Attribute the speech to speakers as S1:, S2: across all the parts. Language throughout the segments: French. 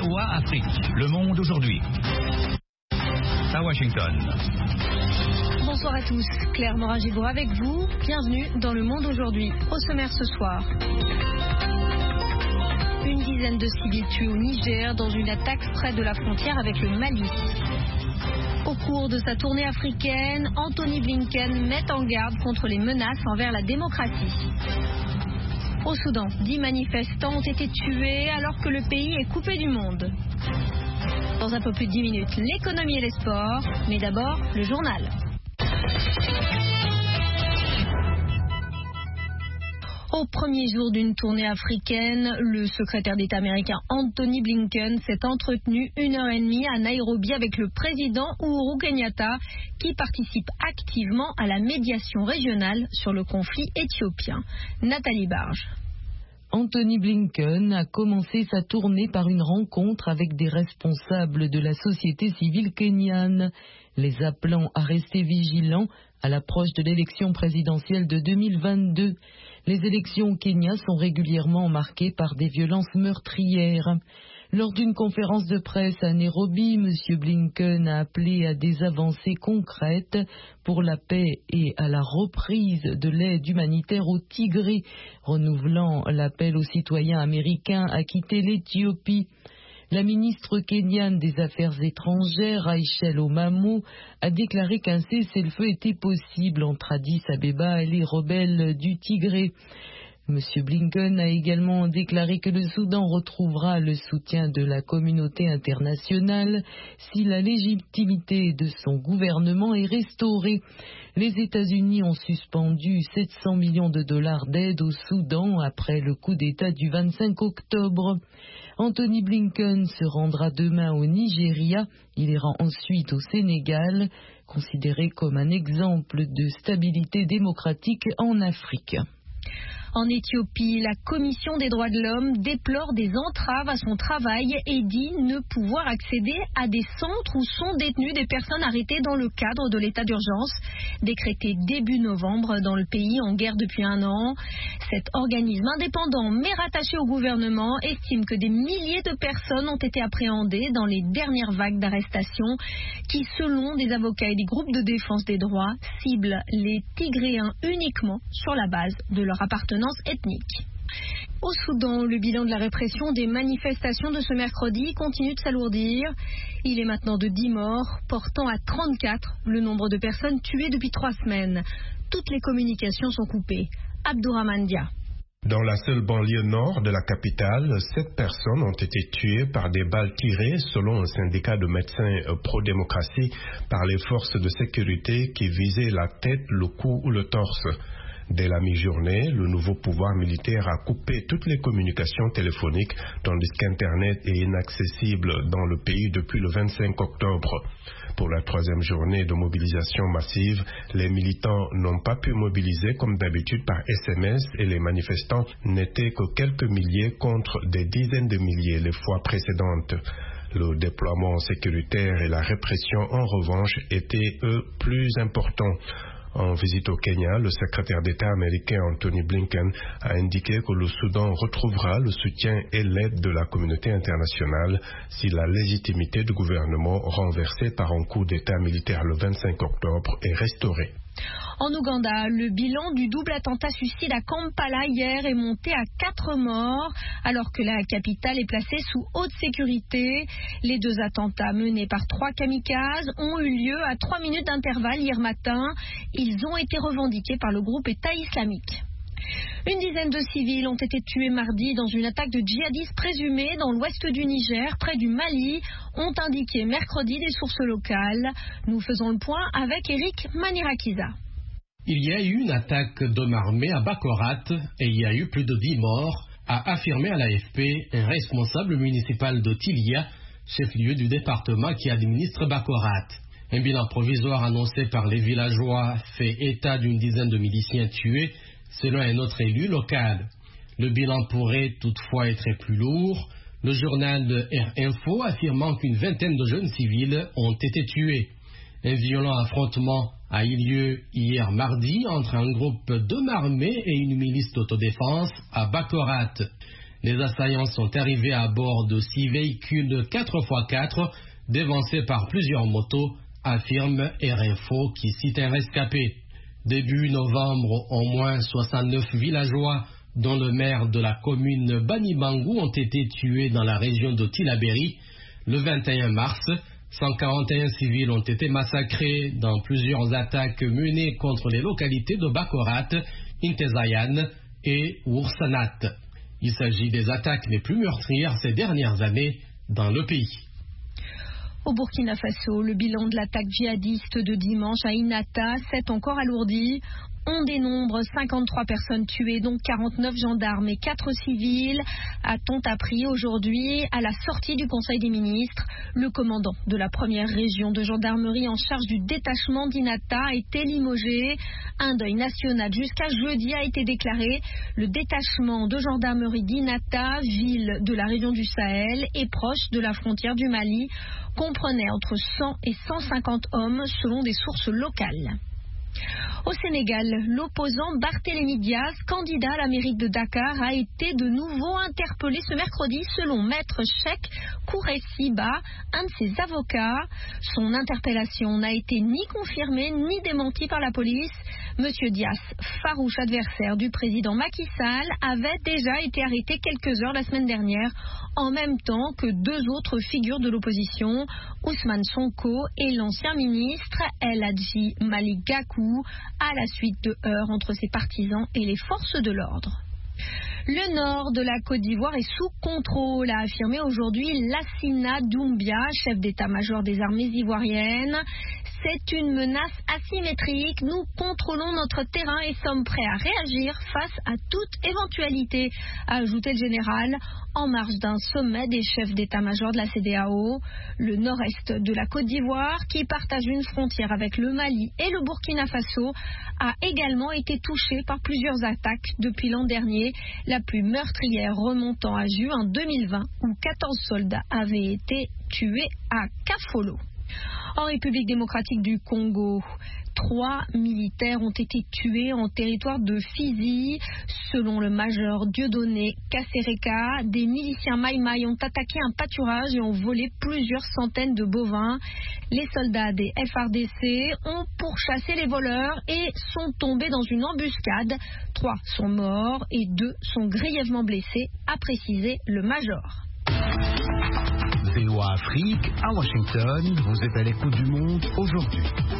S1: VOA Afrique, Le Monde aujourd'hui. À Washington.
S2: Bonsoir à tous, Claire Morin-Gibaud avec vous. Bienvenue dans Le Monde aujourd'hui. Au sommaire ce soir. Une dizaine de civils tués au Niger dans une attaque près de la frontière avec le Mali. Au cours de sa tournée africaine, Anthony Blinken met en garde contre les menaces envers la démocratie. Au Soudan, 10 manifestants ont été tués alors que le pays est coupé du monde. Dans un peu plus de 10 minutes, l'économie et les sports, mais d'abord le journal. Au premier jour d'une tournée africaine, le secrétaire d'État américain Anthony Blinken s'est entretenu 1h30 à Nairobi avec le président Uhuru Kenyatta, qui participe activement à la médiation régionale sur le conflit éthiopien. Nathalie Barge.
S3: Anthony Blinken a commencé sa tournée par une rencontre avec des responsables de la société civile kenyane, les appelant à rester vigilants à l'approche de l'élection présidentielle de 2022. Les élections au Kenya sont régulièrement marquées par des violences meurtrières. Lors d'une conférence de presse à Nairobi, M. Blinken a appelé à des avancées concrètes pour la paix et à la reprise de l'aide humanitaire au Tigré, renouvelant l'appel aux citoyens américains à quitter l'Éthiopie. La ministre kenyane des Affaires étrangères, Rachel Omamo, a déclaré qu'un cessez-le-feu était possible entre Addis Abeba et les rebelles du Tigré. M. Blinken a également déclaré que le Soudan retrouvera le soutien de la communauté internationale si la légitimité de son gouvernement est restaurée. Les États-Unis ont suspendu 700 millions de dollars d'aide au Soudan après le coup d'État du 25 octobre. Anthony Blinken se rendra demain au Nigeria. Il ira ensuite au Sénégal, considéré comme un exemple de stabilité démocratique en Afrique.
S2: En Éthiopie, la Commission des droits de l'homme déplore des entraves à son travail et dit ne pouvoir accéder à des centres où sont détenues des personnes arrêtées dans le cadre de l'état d'urgence, décrété début novembre dans le pays en guerre depuis 1 an. Cet organisme indépendant mais rattaché au gouvernement estime que des milliers de personnes ont été appréhendées dans les dernières vagues d'arrestations qui, selon des avocats et des groupes de défense des droits, ciblent les Tigréens uniquement sur la base de leur appartenance ethnique. Au Soudan, le bilan de la répression des manifestations de ce mercredi continue de s'alourdir. Il est maintenant de 10 morts, portant à 34 le nombre de personnes tuées depuis 3 semaines. Toutes les communications sont coupées. Abdourahmane Dia.
S4: Dans la seule banlieue nord de la capitale, 7 personnes ont été tuées par des balles tirées, selon un syndicat de médecins pro-démocratie, par les forces de sécurité qui visaient la tête, le cou ou le torse. Dès la mi-journée, le nouveau pouvoir militaire a coupé toutes les communications téléphoniques, tandis qu'Internet est inaccessible dans le pays depuis le 25 octobre. Pour la 3e journée de mobilisation massive, les militants n'ont pas pu mobiliser comme d'habitude par SMS et les manifestants n'étaient que quelques milliers contre des dizaines de milliers les fois précédentes. Le déploiement sécuritaire et la répression, en revanche, étaient, eux, plus importants. En visite au Kenya, le secrétaire d'État américain Anthony Blinken a indiqué que le Soudan retrouvera le soutien et l'aide de la communauté internationale si la légitimité du gouvernement renversé par un coup d'État militaire le 25 octobre est restaurée.
S2: En Ouganda, le bilan du double attentat suicide à Kampala hier est monté à 4 morts, alors que la capitale est placée sous haute sécurité. Les 2 attentats menés par 3 kamikazes ont eu lieu à 3 minutes d'intervalle hier matin. Ils ont été revendiqués par le groupe État islamique. Une dizaine de civils ont été tués mardi dans une attaque de djihadistes présumés dans l'ouest du Niger, près du Mali, ont indiqué mercredi des sources locales. Nous faisons le point avec Eric Manirakiza.
S5: Il y a eu une attaque d'hommes armés à Bakorat et il y a eu plus de 10 morts, a affirmé à l'AFP un responsable municipal de Tilia, chef-lieu du département qui administre Bakorat. Un bilan provisoire annoncé par les villageois fait état d'une dizaine de miliciens tués, selon un autre élu local. Le bilan pourrait toutefois être plus lourd, le journal de R-Info affirmant qu'une vingtaine de jeunes civils ont été tués. Un violent affrontement a eu lieu hier mardi entre un groupe d'hommes armés et une milice d'autodéfense à Bakorat. Les assaillants sont arrivés à bord de 6 véhicules 4x4, dévancés par plusieurs motos, affirme RFO qui cite un rescapé. Début novembre, au moins 69 villageois, dont le maire de la commune Banibangou, ont été tués dans la région de Tillabéri. Le 21 mars, 141 civils ont été massacrés dans plusieurs attaques menées contre les localités de Bakorat, Intezayan et Oursanat. Il s'agit des attaques les plus meurtrières ces dernières années dans le pays.
S2: Au Burkina Faso, le bilan de l'attaque djihadiste de dimanche à Inata s'est encore alourdi. On dénombre 53 personnes tuées, dont 49 gendarmes et 4 civils, a-t-on appris aujourd'hui à la sortie du Conseil des ministres. Le commandant de la première région de gendarmerie en charge du détachement d'Inata a été limogé. Un deuil national jusqu'à jeudi a été déclaré. Le détachement de gendarmerie d'Inata, ville de la région du Sahel et proche de la frontière du Mali, comprenait entre 100 et 150 hommes selon des sources locales. Au Sénégal, l'opposant Barthélémy Diaz, candidat à la mairie de Dakar, a été de nouveau interpellé ce mercredi selon maître Cheikh Kouressi Ba, un de ses avocats. Son interpellation n'a été ni confirmée ni démentie par la police. Monsieur Diaz, farouche adversaire du président Macky Sall, avait déjà été arrêté quelques heures la semaine dernière, en même temps que 2 autres figures de l'opposition, Ousmane Sonko et l'ancien ministre El Hadji Malick Gakou, à la suite de heurts entre ses partisans et les forces de l'ordre. Le nord de la Côte d'Ivoire est sous contrôle, a affirmé aujourd'hui Lassina Doumbia, chef d'état-major des armées ivoiriennes. C'est une menace asymétrique. Nous contrôlons notre terrain et sommes prêts à réagir face à toute éventualité, a ajouté le général en marge d'un sommet des chefs d'état-major de la CEDEAO. Le nord-est de la Côte d'Ivoire, qui partage une frontière avec le Mali et le Burkina Faso, a également été touché par plusieurs attaques depuis l'an dernier, la plus meurtrière remontant à juin 2020 où 14 soldats avaient été tués à Kafolo. En République démocratique du Congo, 3 militaires ont été tués en territoire de Fizi. Selon le major Dieudonné Kassereka, des miliciens Maï-Maï ont attaqué un pâturage et ont volé plusieurs centaines de bovins. Les soldats des FARDC ont pourchassé les voleurs et sont tombés dans une embuscade. 3 sont morts et 2 sont grièvement blessés, a précisé le major.
S1: VOA Afrique, à Washington, vous êtes à l'écoute du monde aujourd'hui.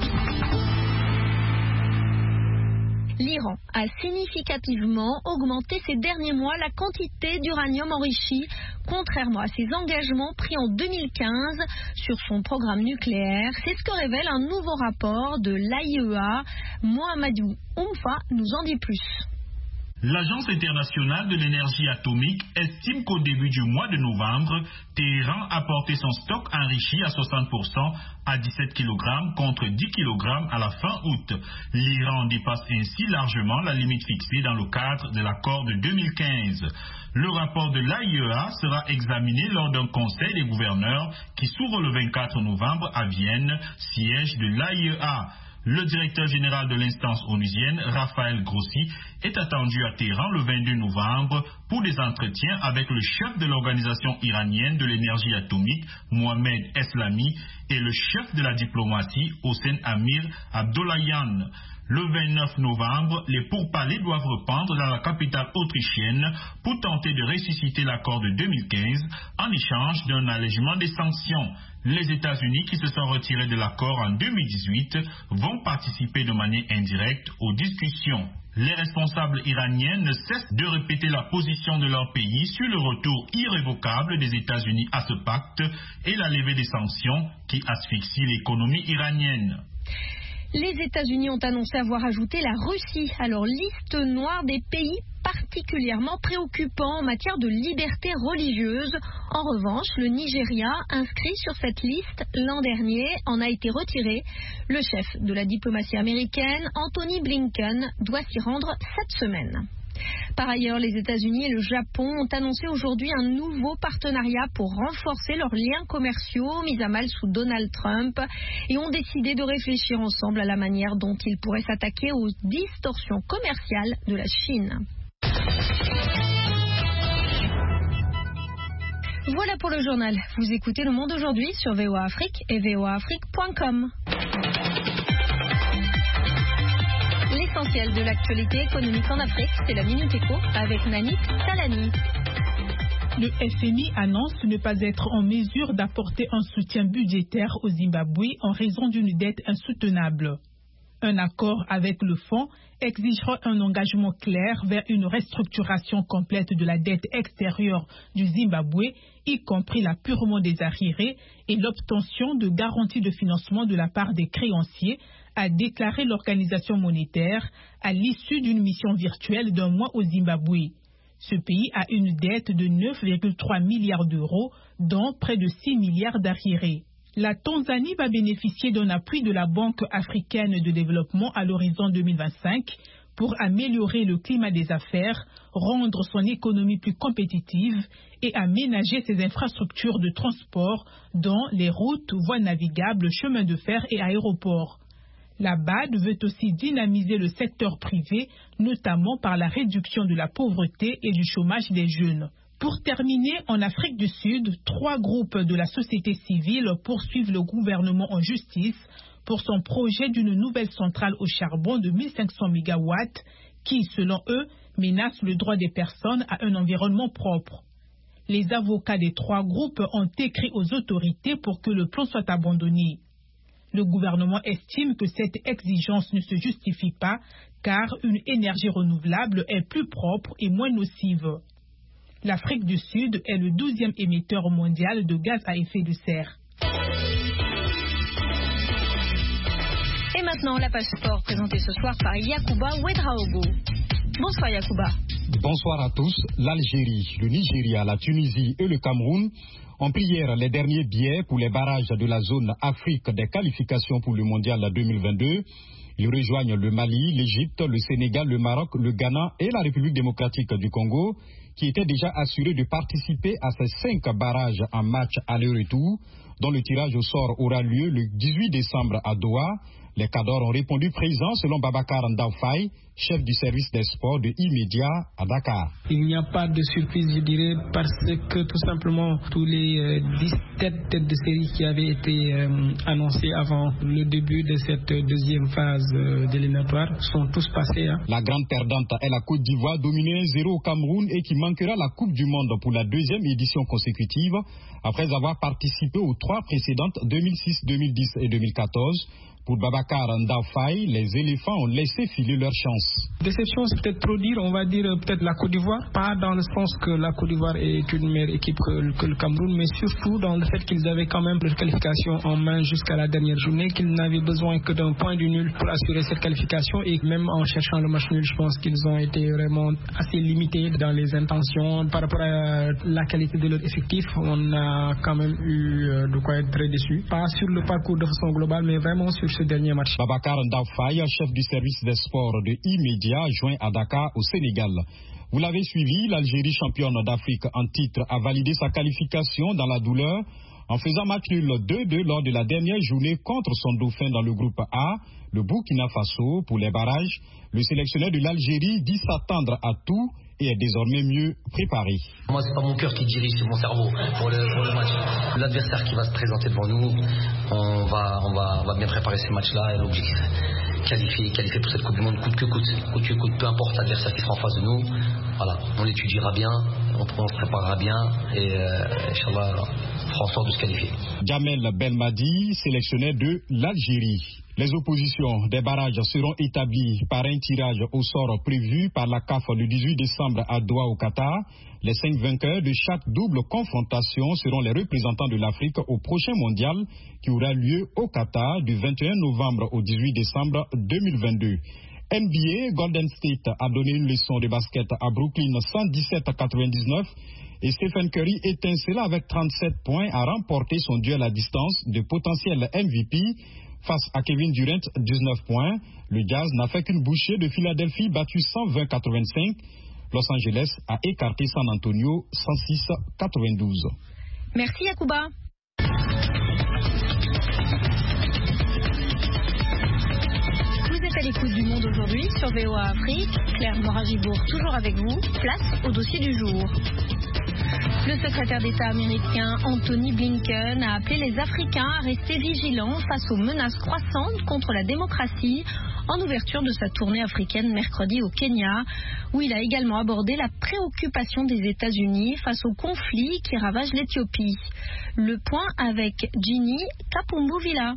S2: L'Iran a significativement augmenté ces derniers mois la quantité d'uranium enrichi, contrairement à ses engagements pris en 2015 sur son programme nucléaire. C'est ce que révèle un nouveau rapport de l'AIEA. Mohamedou Oumfa nous en dit plus.
S6: L'Agence internationale de l'énergie atomique estime qu'au début du mois de novembre, Téhéran a porté son stock enrichi à 60% à 17 kg contre 10 kg à la fin août. L'Iran dépasse ainsi largement la limite fixée dans le cadre de l'accord de 2015. Le rapport de l'AIEA sera examiné lors d'un conseil des gouverneurs qui s'ouvre le 24 novembre à Vienne, siège de l'AIEA. Le directeur général de l'instance onusienne, Raphaël Grossi, est attendu à Téhéran le 22 novembre pour des entretiens avec le chef de l'organisation iranienne de l'énergie atomique, Mohamed Eslami, et le chef de la diplomatie, Hossein Amir Abdollahian. Le 29 novembre, les pourparlers doivent reprendre dans la capitale autrichienne pour tenter de ressusciter l'accord de 2015 en échange d'un allègement des sanctions. Les États-Unis, qui se sont retirés de l'accord en 2018, vont participer de manière indirecte aux discussions. Les responsables iraniens ne cessent de répéter la position de leur pays sur le retour irrévocable des États-Unis à ce pacte et la levée des sanctions qui asphyxient l'économie iranienne.
S2: Les États-Unis ont annoncé avoir ajouté la Russie à leur liste noire des pays particulièrement préoccupants en matière de liberté religieuse. En revanche, le Nigeria, inscrit sur cette liste l'an dernier, en a été retiré. Le chef de la diplomatie américaine, Anthony Blinken, doit s'y rendre cette semaine. Par ailleurs, les États-Unis et le Japon ont annoncé aujourd'hui un nouveau partenariat pour renforcer leurs liens commerciaux mis à mal sous Donald Trump et ont décidé de réfléchir ensemble à la manière dont ils pourraient s'attaquer aux distorsions commerciales de la Chine. Voilà pour le journal. Vous écoutez Le Monde aujourd'hui sur VOA Afrique et voaafrique.com. L'essentiel de l'actualité économique en Afrique, c'est la Minute Éco avec Nanit Talani.
S7: Le FMI annonce ne pas être en mesure d'apporter un soutien budgétaire au Zimbabwe en raison d'une dette insoutenable. Un accord avec le fonds exigera un engagement clair vers une restructuration complète de la dette extérieure du Zimbabwe, y compris l'apurement des arriérés et l'obtention de garanties de financement de la part des créanciers, a déclaré l'Organisation monétaire à l'issue d'une mission virtuelle d'un mois au Zimbabwe. Ce pays a une dette de 9,3 milliards d'euros, dont près de 6 milliards d'arriérés. La Tanzanie va bénéficier d'un appui de la Banque africaine de développement à l'horizon 2025 pour améliorer le climat des affaires, rendre son économie plus compétitive et aménager ses infrastructures de transport, dont les routes, voies navigables, chemins de fer et aéroports. La BAD veut aussi dynamiser le secteur privé, notamment par la réduction de la pauvreté et du chômage des jeunes. Pour terminer, en Afrique du Sud, 3 groupes de la société civile poursuivent le gouvernement en justice pour son projet d'une nouvelle centrale au charbon de 1500 MW qui, selon eux, menace le droit des personnes à un environnement propre. Les avocats des 3 groupes ont écrit aux autorités pour que le plan soit abandonné. Le gouvernement estime que cette exigence ne se justifie pas car une énergie renouvelable est plus propre et moins nocive. L'Afrique du Sud est le 12e émetteur mondial de gaz à effet de serre.
S2: Et maintenant, la page sport présentée ce soir par Yacouba Ouedraogo. Bonsoir Yacouba.
S8: Bonsoir à tous. L'Algérie, le Nigeria, la Tunisie et le Cameroun ont pris hier les derniers billets pour les barrages de la zone Afrique des qualifications pour le mondial 2022. Ils rejoignent le Mali, l'Égypte, le Sénégal, le Maroc, le Ghana et la République démocratique du Congo, qui étaient déjà assurés de participer à ces 5 barrages en match aller-retour, dont le tirage au sort aura lieu le 18 décembre à Doha. Les cadors ont répondu présents selon Babacar Ndaoufay, chef du service des sports de E-Media à Dakar.
S9: Il n'y a pas de surprise, je dirais, parce que tout simplement tous les 17 têtes de série qui avaient été annoncées avant le début de cette deuxième phase d'éliminatoire sont tous passés.
S8: La grande perdante est la Côte d'Ivoire, dominée 1-0 au Cameroun et qui manquera la Coupe du Monde pour la 2e édition consécutive après avoir participé aux 3 précédentes 2006, 2010 et 2014. Pour Babacar Ndaoufay, les éléphants ont laissé filer leur chance.
S9: Déception, c'est peut-être trop dire. On va dire peut-être la Côte d'Ivoire. Pas dans le sens que la Côte d'Ivoire est une meilleure équipe que le Cameroun, mais surtout dans le fait qu'ils avaient quand même leur qualification en main jusqu'à la dernière journée, qu'ils n'avaient besoin que d'un point du nul pour assurer cette qualification. Et même en cherchant le match nul, je pense qu'ils ont été vraiment assez limités dans les intentions. Par rapport à la qualité de leur effectif, on a quand même eu de quoi être très déçus. Pas sur le parcours de façon globale, mais vraiment sur ce dernier match.
S8: Babacar Ndaoufay, chef du service des sports de E-Media, joint à Dakar au Sénégal. Vous l'avez suivi, l'Algérie, championne d'Afrique en titre, a validé sa qualification dans la douleur en faisant match nul 2-2 lors de la dernière journée contre son dauphin dans le groupe A, le Burkina Faso. Pour les barrages, le sélectionneur de l'Algérie dit s'attendre à tout et est désormais mieux préparé.
S10: Moi, c'est pas mon cœur qui dirige, c'est mon cerveau pour le match. L'adversaire qui va se présenter devant nous, on va bien préparer ce match-là et l'objectif qualifier pour cette Coupe du Monde coûte que coûte, peu importe l'adversaire qui sera en face de nous. Voilà, on l'étudiera bien, on se préparera bien et Inch'Allah, on fera en sorte de se qualifier.
S8: Jamel Belmadi, sélectionneur de l'Algérie. Les oppositions des barrages seront établies par un tirage au sort prévu par la CAF le 18 décembre à Doha au Qatar. Les 5 vainqueurs de chaque double confrontation seront les représentants de l'Afrique au prochain mondial qui aura lieu au Qatar du 21 novembre au 18 décembre 2022. NBA, Golden State a donné une leçon de basket à Brooklyn 117-99 et Stephen Curry étincela avec 37 points a remporté son duel à distance de potentiel MVP face à Kevin Durant, 19 points. Le Jazz n'a fait qu'une bouchée de Philadelphie battue 120-85. Los Angeles a écarté San Antonio 106-92.
S2: Merci Yacouba. Vous êtes à l'écoute du Monde aujourd'hui sur VOA Afrique. Claire Moragibourg toujours avec vous. Place au dossier du jour. Le secrétaire d'État américain Anthony Blinken a appelé les Africains à rester vigilants face aux menaces croissantes contre la démocratie en ouverture de sa tournée africaine mercredi au Kenya, où il a également abordé la préoccupation des États-Unis face au conflit qui ravage l'Éthiopie. Le point avec Ginny Kapumbuvila.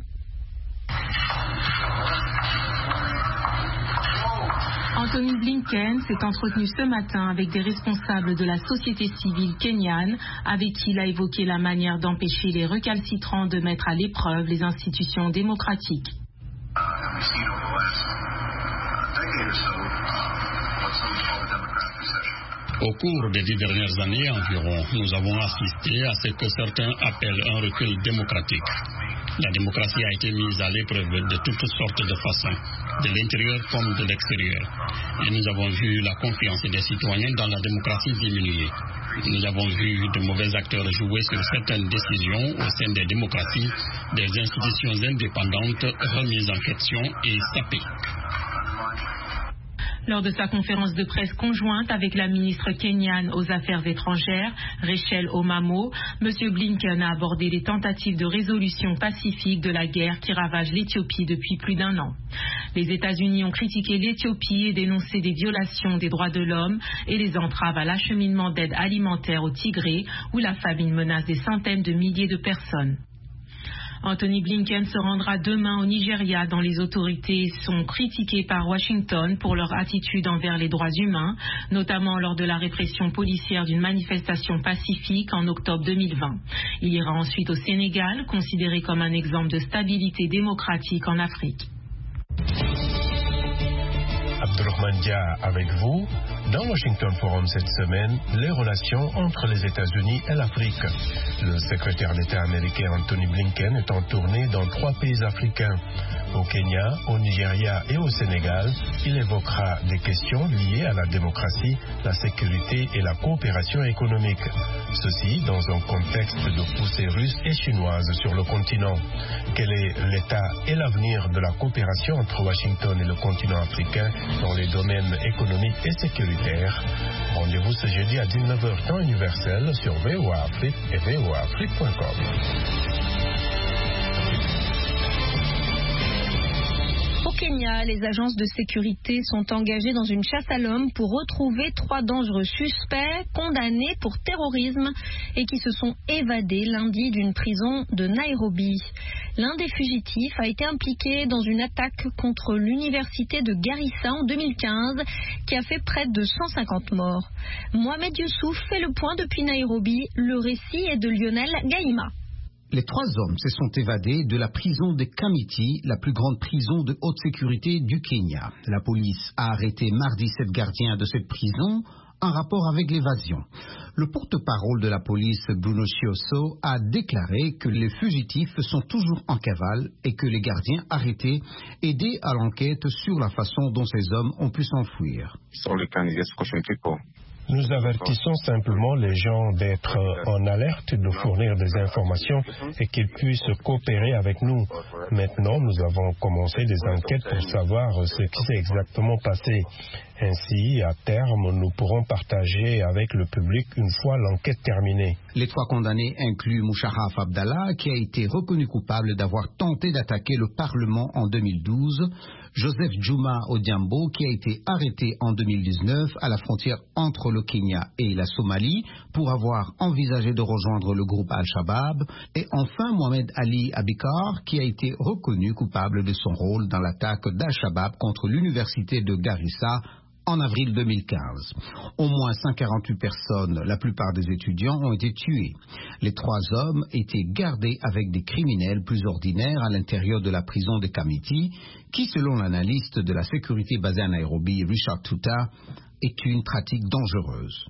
S11: Anthony Blinken s'est entretenu ce matin avec des responsables de la société civile kenyane, avec qui il a évoqué la manière d'empêcher les récalcitrants de mettre à l'épreuve les institutions démocratiques.
S12: Au cours des 10 dernières années environ, nous avons assisté à ce que certains appellent un recul démocratique. La démocratie a été mise à l'épreuve de toutes sortes de façons, de l'intérieur comme de l'extérieur. Et nous avons vu la confiance des citoyens dans la démocratie diminuer. Nous avons vu de mauvais acteurs jouer sur certaines décisions au sein des démocraties, des institutions indépendantes remises en question et sapées.
S11: Lors de sa conférence de presse conjointe avec la ministre kenyane aux Affaires étrangères, Rachel Omamo, M. Blinken a abordé les tentatives de résolution pacifique de la guerre qui ravage l'Éthiopie depuis plus d'1 an. Les États-Unis ont critiqué l'Éthiopie et dénoncé des violations des droits de l'homme et les entraves à l'acheminement d'aide alimentaire au Tigré, où la famine menace des centaines de milliers de personnes. Anthony Blinken se rendra demain au Nigeria, dont les autorités sont critiquées par Washington pour leur attitude envers les droits humains, notamment lors de la répression policière d'une manifestation pacifique en octobre 2020. Il ira ensuite au Sénégal, considéré comme un exemple de stabilité démocratique en Afrique.
S4: Abdurrahman Dia avec vous. Dans Washington Forum cette semaine, les relations entre les États-Unis et l'Afrique. Le secrétaire d'État américain Anthony Blinken est en tournée dans 3 pays africains. Au Kenya, au Nigeria et au Sénégal, il évoquera des questions liées à la démocratie, la sécurité et la coopération économique. Ceci dans un contexte de poussée russe et chinoise sur le continent. Quel est l'état et l'avenir de la coopération entre Washington et le continent africain dans les domaines économiques et sécuritaires? Rendez-vous ce jeudi à 19h temps universel sur VOA Afrique et voaafrique.com.
S2: Au Kenya, les agences de sécurité sont engagées dans une chasse à l'homme pour retrouver 3 dangereux suspects condamnés pour terrorisme et qui se sont évadés lundi d'une prison de Nairobi. L'un des fugitifs a été impliqué dans une attaque contre l'université de Garissa en 2015 qui a fait près de 150 morts. Mohamed Youssouf fait le point depuis Nairobi. Le récit est de Lionel Gaïma.
S13: Les 3 hommes se sont évadés de la prison de Kamiti, la plus grande prison de haute sécurité du Kenya. La police a arrêté mardi 7 gardiens de cette prison en rapport avec l'évasion. Le porte-parole de la police, Bruno Chioso, a déclaré que les fugitifs sont toujours en cavale et que les gardiens arrêtés aidaient à l'enquête sur la façon dont ces hommes ont pu s'enfuir.
S4: Nous avertissons simplement les gens d'être en alerte, de fournir des informations et qu'ils puissent coopérer avec nous. Maintenant, nous avons commencé des enquêtes pour savoir ce qui s'est exactement passé. Ainsi, à terme, nous pourrons partager avec le public une fois l'enquête terminée.
S13: Les 3 condamnés incluent Musharraf Abdallah, qui a été reconnu coupable d'avoir tenté d'attaquer le Parlement en 2012, Joseph Juma Odhiambo, qui a été arrêté en 2019 à la frontière entre le Kenya et la Somalie pour avoir envisagé de rejoindre le groupe Al-Shabaab, et enfin Mohamed Ali Abikar, qui a été reconnu coupable de son rôle dans l'attaque d'Al-Shabaab contre l'université de Garissa en avril 2015. Au moins 148 personnes, la plupart des étudiants, ont été tués. Les 3 hommes étaient gardés avec des criminels plus ordinaires à l'intérieur de la prison de Kamiti, qui, selon l'analyste de la sécurité basée à Nairobi, Richard Tuta, est une pratique dangereuse.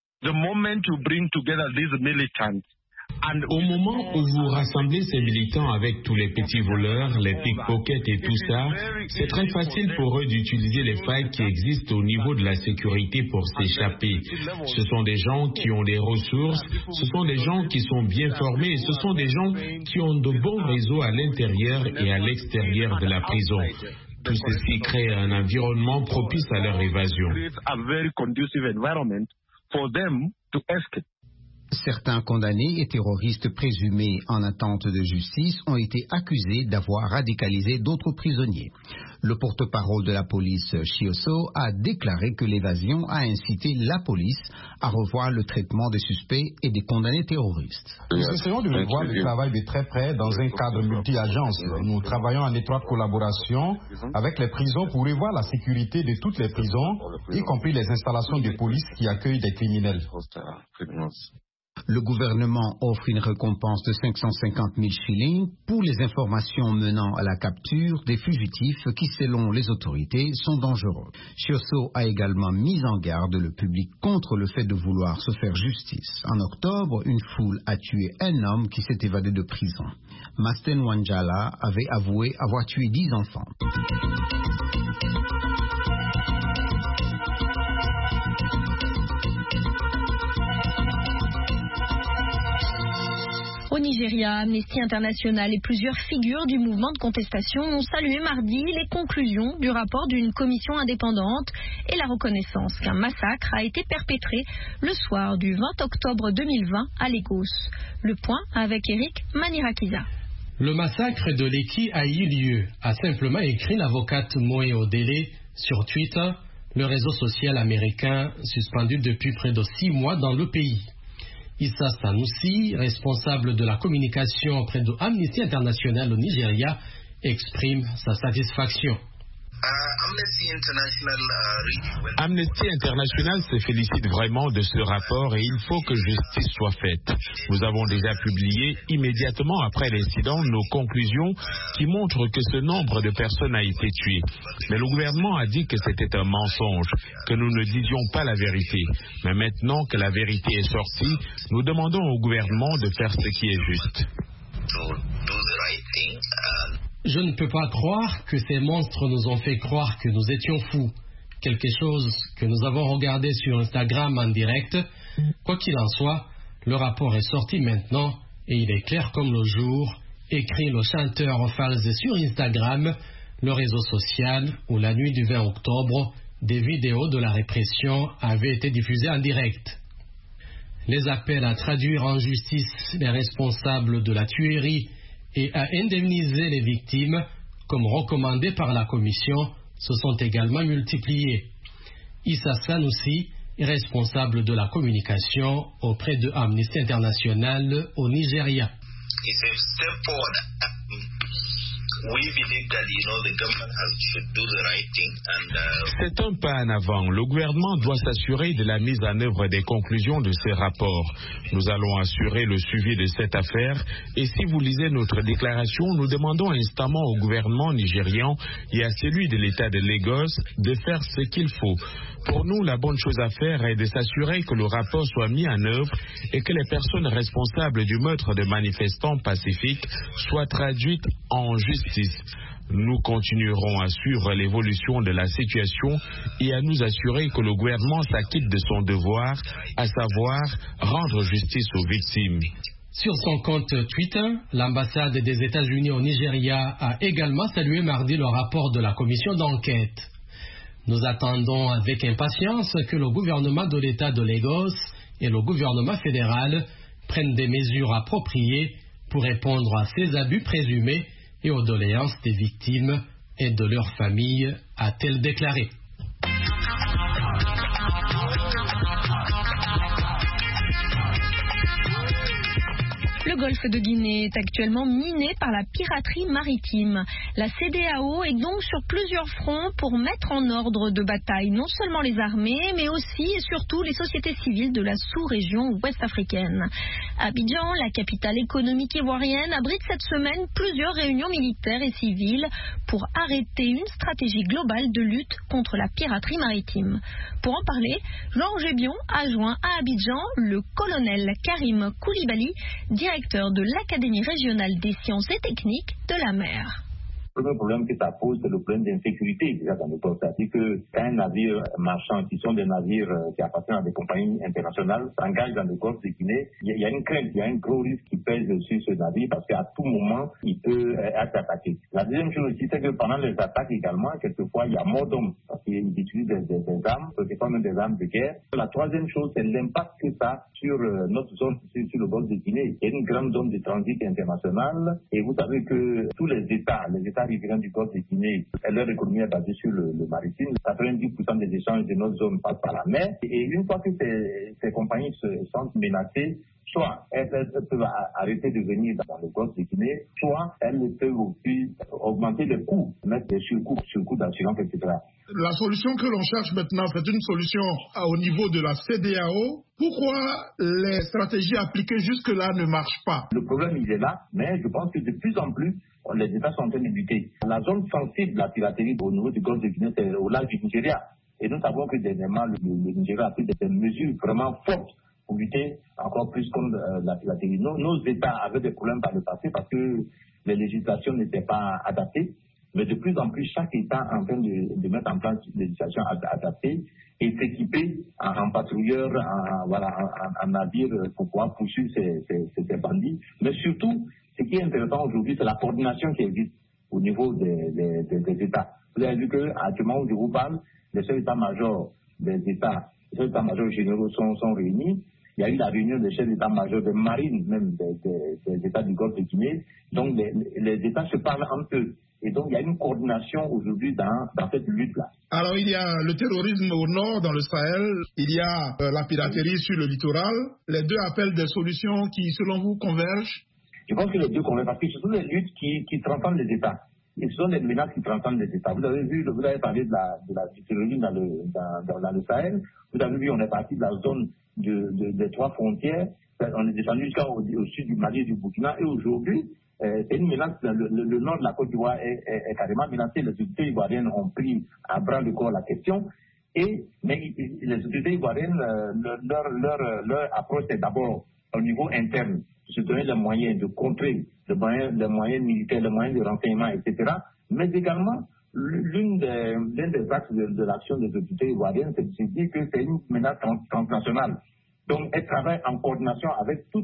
S14: Au moment où vous rassemblez ces militants avec tous les petits voleurs, les pickpockets et tout ça, c'est très facile pour eux d'utiliser les failles qui existent au niveau de la sécurité pour s'échapper. Ce sont des gens qui ont des ressources, ce sont des gens qui sont bien formés, ce sont des gens qui ont de bons réseaux à l'intérieur et à l'extérieur de la prison. Tout ceci crée un environnement propice à leur évasion.
S13: Certains condamnés et terroristes présumés en attente de justice ont été accusés d'avoir radicalisé d'autres prisonniers. Le porte-parole de la police, Chioso, a déclaré que l'évasion a incité la police à revoir le traitement des suspects et des condamnés terroristes.
S8: Nous essayons de revoir le travail de très près dans un cadre multi-agence. Nous travaillons en étroite collaboration avec les prisons pour revoir la sécurité de toutes les prisons, y compris les installations de police qui accueillent des criminels.
S13: Le gouvernement offre une récompense de 550 000 shillings pour les informations menant à la capture des fugitifs qui, selon les autorités, sont dangereux. Chioso a également mis en garde le public contre le fait de vouloir se faire justice. En octobre, une foule a tué un homme qui s'est évadé de prison. Masten Wanjala avait avoué avoir tué 10 enfants.
S2: Au Nigeria, Amnesty International et plusieurs figures du mouvement de contestation ont salué mardi les conclusions du rapport d'une commission indépendante et la reconnaissance qu'un massacre a été perpétré le soir du 20 octobre 2020 à Lagos. Le point avec Eric Manirakiza.
S5: Le massacre de Lekki a eu lieu, a simplement écrit l'avocate Moe Odele sur Twitter, le réseau social américain suspendu depuis près de 6 mois dans le pays. Issa Sanusi, responsable de la communication auprès de Amnesty International au Nigeria, exprime sa satisfaction.
S14: Amnesty International se félicite vraiment de ce rapport et il faut que justice soit faite. Nous avons déjà publié immédiatement après l'incident nos conclusions qui montrent que ce nombre de personnes a été tué. Mais le gouvernement a dit que c'était un mensonge, que nous ne disions pas la vérité. Mais maintenant que la vérité est sortie, nous demandons au gouvernement de faire ce qui est juste.
S5: Je ne peux pas croire que ces monstres nous ont fait croire que nous étions fous. Quelque chose que nous avons regardé sur Instagram en direct. Quoi qu'il en soit, le rapport est sorti maintenant et il est clair comme le jour, écrit le chanteur Falz sur Instagram, le réseau social où la nuit du 20 octobre, des vidéos de la répression avaient été diffusées en direct. Les appels à traduire en justice les responsables de la tuerie et à indemniser les victimes, comme recommandé par la commission, se sont également multipliés. Issa Sanusi est responsable de la communication auprès de Amnesty International au Nigeria.
S14: C'est un pas en avant. Le gouvernement doit s'assurer de la mise en œuvre des conclusions de ces rapports. Nous allons assurer le suivi de cette affaire et si vous lisez notre déclaration, nous demandons instamment au gouvernement nigérian et à celui de l'État de Lagos de faire ce qu'il faut. Pour nous, la bonne chose à faire est de s'assurer que le rapport soit mis en œuvre et que les personnes responsables du meurtre de manifestants pacifiques soient traduites en justice. Nous continuerons à suivre l'évolution de la situation et à nous assurer que le gouvernement s'acquitte de son devoir, à savoir rendre justice aux victimes.
S5: Sur son compte Twitter, l'ambassade des États-Unis au Nigeria a également salué mardi le rapport de la commission d'enquête. Nous attendons avec impatience que le gouvernement de l'État de Lagos et le gouvernement fédéral prennent des mesures appropriées pour répondre à ces abus présumés et aux doléances des victimes et de leurs familles, a-t-elle déclaré.
S2: Le golfe de Guinée est actuellement miné par la piraterie maritime. La CEDEAO est donc sur plusieurs fronts pour mettre en ordre de bataille non seulement les armées, mais aussi et surtout les sociétés civiles de la sous-région ouest-africaine. Abidjan, la capitale économique ivoirienne, abrite cette semaine plusieurs réunions militaires et civiles pour arrêter une stratégie globale de lutte contre la piraterie maritime. Pour en parler, Georges Ebion a joint à Abidjan le colonel Karim Koulibaly, directeur de l'Académie régionale des sciences et techniques de la mer.
S15: Le premier problème que ça pose, c'est le problème d'insécurité déjà dans le port. C'est-à-dire que quand un navire marchand, qui sont des navires qui appartiennent à des compagnies internationales, s'engage dans le golfe de Guinée, il y a une crainte, il y a un gros risque qui pèse sur ce navire parce qu'à tout moment, il peut être attaqué. La deuxième chose aussi, c'est que pendant les attaques également, quelquefois, il y a mort d'hommes parce qu'ils utilisent des armes, quelquefois même des armes de guerre. La troisième chose, c'est l'impact que ça a sur notre zone, sur le golfe de Guinée. Il y a une grande zone de transit international et vous savez que tous les États riverains du golfe de Guinée, leur économie est basée sur le maritime. 90% des échanges de notre zone passent par la mer. Et une fois que ces compagnies se sentent menacées, soit elles peuvent arrêter de venir dans le golfe de Guinée, soit elles peuvent aussi augmenter les coûts, mettre des surcoûts d'assurance, etc.
S16: La solution que l'on cherche maintenant, c'est une solution au niveau de la CEDEAO. Pourquoi les stratégies appliquées jusque-là ne marchent pas?
S15: Le problème, il est là, mais je pense que de plus en plus, les États sont en train de lutter. La zone sensible de la piraterie au niveau du golfe de Guinée, c'est au large du Nigeria. Et nous savons que dernièrement, le Nigeria a pris des mesures vraiment fortes pour lutter encore plus contre la piraterie. Nos États avaient des problèmes par le passé parce que les législations n'étaient pas adaptées. Mais de plus en plus, chaque État est en train de mettre en place des législations adaptées et s'équiper en patrouilleurs, en navires pour pouvoir poursuivre ces bandits. Mais surtout, ce qui est intéressant aujourd'hui, c'est la coordination qui existe au niveau des États. Vous avez vu qu'actuellement, où je vous parle, les chefs d'état-major des États, les chefs d'état-major généraux sont réunis. Il y a eu la réunion des chefs d'état-major des marines, même des États du Golfe de Guinée. Donc, les États se parlent entre eux. Et donc, il y a une coordination aujourd'hui dans cette lutte-là.
S16: Alors, il y a le terrorisme au nord, dans le Sahel. Il y a la piraterie sur le littoral. Les deux appellent des solutions qui, selon vous, convergent?
S15: Je pense que les deux convergent parce que ce sont des luttes qui transcendent les États. Et ce sont des menaces qui transcendent les États. Vous avez parlé du terrorisme dans le Sahel. Vous avez vu, on est parti de la zone des trois frontières. On est descendu jusqu'au sud du Mali et du Burkina. Et aujourd'hui, c'est une menace. Le nord de la Côte d'Ivoire est carrément menacé. Les autorités ivoiriennes ont pris à bras le corps la question. Mais les autorités ivoiriennes, leur approche, c'est d'abord au niveau interne, de se donner les moyens de contrer, les moyens militaires, les moyens de renseignement, etc. Mais également, l'un des axes de l'action des autorités ivoiriennes, c'est de se dire que c'est une menace transnationale. Donc, elles travaillent en coordination avec tous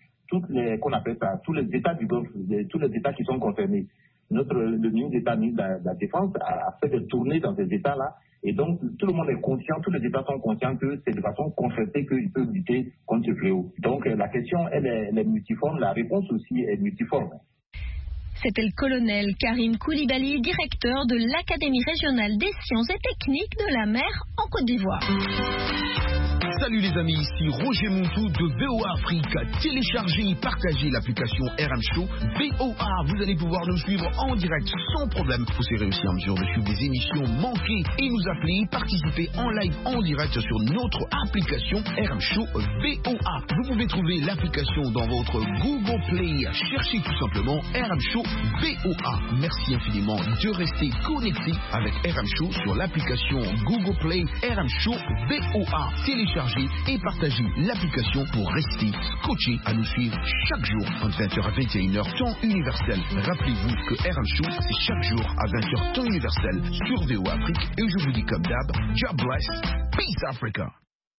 S15: les États du Golfe, tous les États qui sont concernés. Le ministre d'État, ministre de la Défense, a fait des tournées dans ces États-là. Et donc, tout le monde est conscient, tous les États sont conscients que c'est de façon concertée qu'ils peuvent lutter contre ce fléau. Donc, la question, elle est multiforme, la réponse aussi est multiforme.
S2: C'était le colonel Karim Koulibaly, directeur de l'Académie régionale des sciences et techniques de la mer en Côte d'Ivoire.
S17: Salut les amis, ici Roger Montou de VOA Afrique. Téléchargez et partagez l'application RM Show VOA. Vous allez pouvoir nous suivre en direct sans problème. Vous serez aussi en mesure de suivre des émissions manquées et nous appeler, participer en live en direct sur notre application RM Show VOA. Vous pouvez trouver l'application dans votre Google Play. Cherchez tout simplement RM Show VOA. Merci infiniment de rester connecté avec RM Show sur l'application Google Play RM Show VOA. Téléchargez et partagez l'application pour rester scotché à nous suivre chaque jour entre 20h à 21h temps universel. Rappelez-vous que RM Show c'est chaque jour à 20h temps universel sur VOA Afrique et je vous dis comme d'hab, God bless, peace Africa.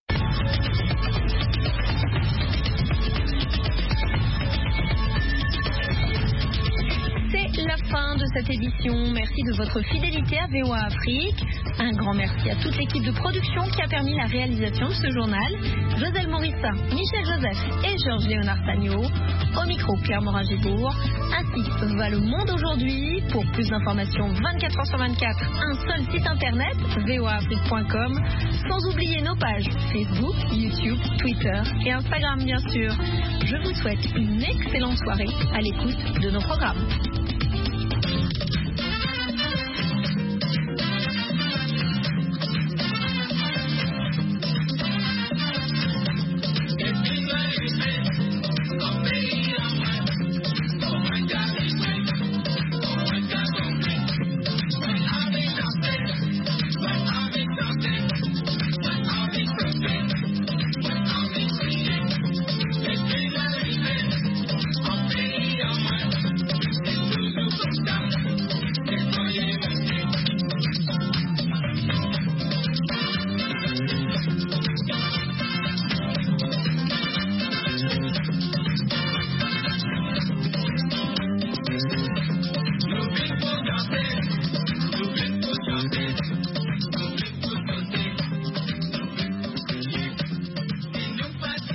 S2: C'est la fin de cette édition. Merci de votre fidélité à VOA Afrique. Un grand merci à toute l'équipe de production qui a permis la réalisation de ce journal. Joselle Morissa, Michel Joseph et Georges-Léonard Sagno. Au micro, Claire Morin-Gibourg. Ainsi va le monde aujourd'hui. Pour plus d'informations 24h sur 24, un seul site internet, voaafrique.com. Sans oublier nos pages Facebook, YouTube, Twitter et Instagram bien sûr. Je vous souhaite une excellente soirée à l'écoute de nos programmes.